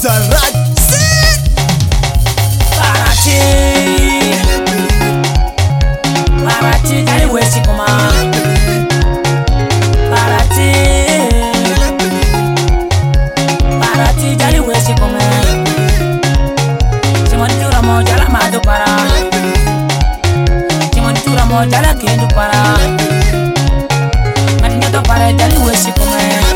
Zarati Parati Jali wesi kuma Parati Jali wesi kuma Simoni tura mo jala madu para Simoni tura mo jala kendu para Matinya to para Jali wesi kuma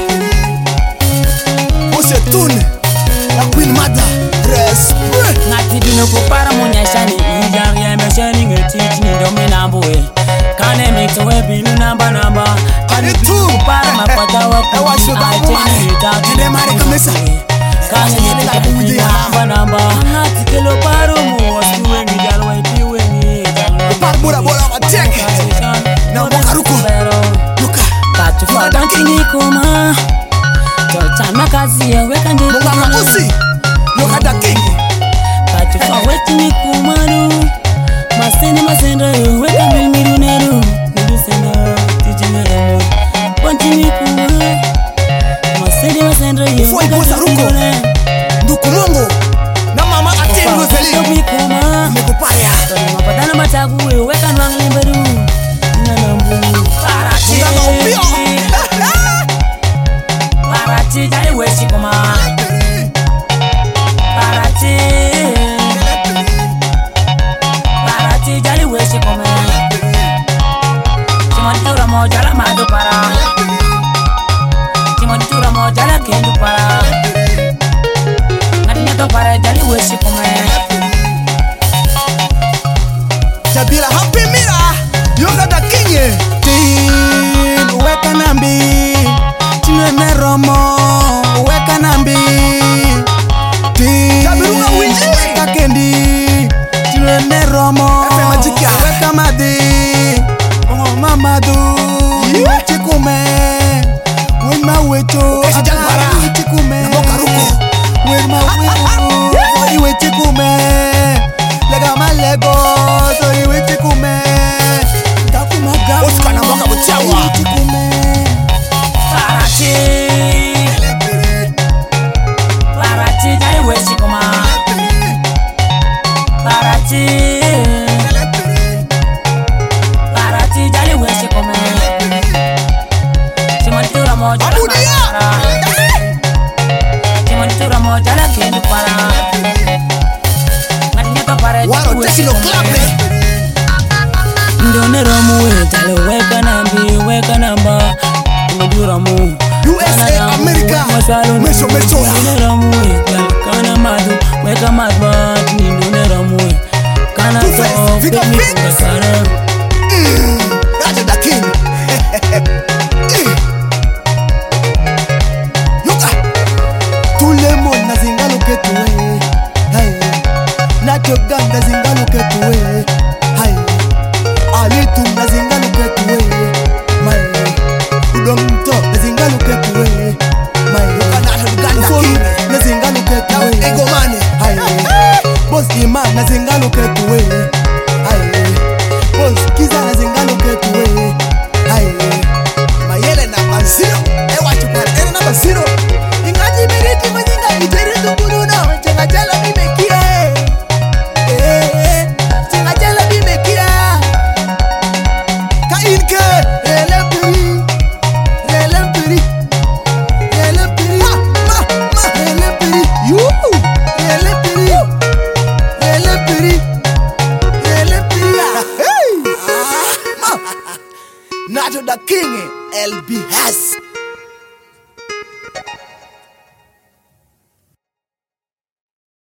Ose tune la Queen Mada respect Ngati dino kupara munyashani Ijari ya meshani ngetiti nidomina mbuwe Kane mito webinu namba Ani tu kupara mapata waku Ewa shoda kumare Ede mare kamesa Kane mito namba Ngati kelo paro mu Wasu wengi jalo wepi wengi Par bura bora mateke Na mboka ruko Luka Tatu fadanki ni kuma Toltana kazi ya weka ndi Mbanga usi Luka da king Tatu faweti ni kumaru Maseni masenda yo weka milmiru neru Nidu senda tijinero Ponti ni kuma Maseni masenda yo Foi bosa ruko Nduku mongo Na mama ateni Roseli Mikuma Mekupaya Mapatana matagu we weka nwang limberu Nanambu Parati Ngama upio Parati jai wesi kuma Parati Parati jali wesi kuma Simoni tura mo jala madu para Simoni tura mo jala kendu para Ngatinya to para jali wesi kuma Jabila happy mira Yoga da kinye Tin weka nambi Chinene romo weka nambi Tin Jabirunga winji weka kendi Chinene romo Efe majika. weka madi Ongo mamadu Yeah. Chikume Wema wecho Keshi Jalbara. Chikume Na Boka Ruko. Wema wecho Iwe chikume Lega malego So iwe chikume Takuma gamu Oscar na Boka Butiawa. Chikume Parati Parati jali wesi kuma Parati Parati jali wesi kuma Simoni tura mo jala Abudia. para Simoni tura mo jala kendu para Ngatinya to para Waro jali wesi tekino kuma klape Ndone romu we jalo weka nambi weka namba Ndura mu USA, America. Mesho, mesho. Ndone romu we jalo kana madu weka madba Ndone romu we kana Two face, to Vika femi Fix. kukasara Raja da king Yoga Tout le monde na zingalo ketue Hai Nacho gang na zingalo ketue Hai Ali tu na zingalo ketue Mai Udom to na zingalo ketue Mai Kana Uganda Ufonu king na zingalo ketue Ego mane Hai Boss Iman na zingalo ketue Hai Boss Kiza na zingalo ketue Hai Mayele na Baziro Ewa chupara Ene na Baziro Ingaji miriti majinga iteri tukuruno Chenga chala mimekia Chenga chala mimekia Ka inke Rele piri Rele piri Rele piri Rele piri Yuhu Rele piri Rele piri Rele piri Hey Najo da king LBS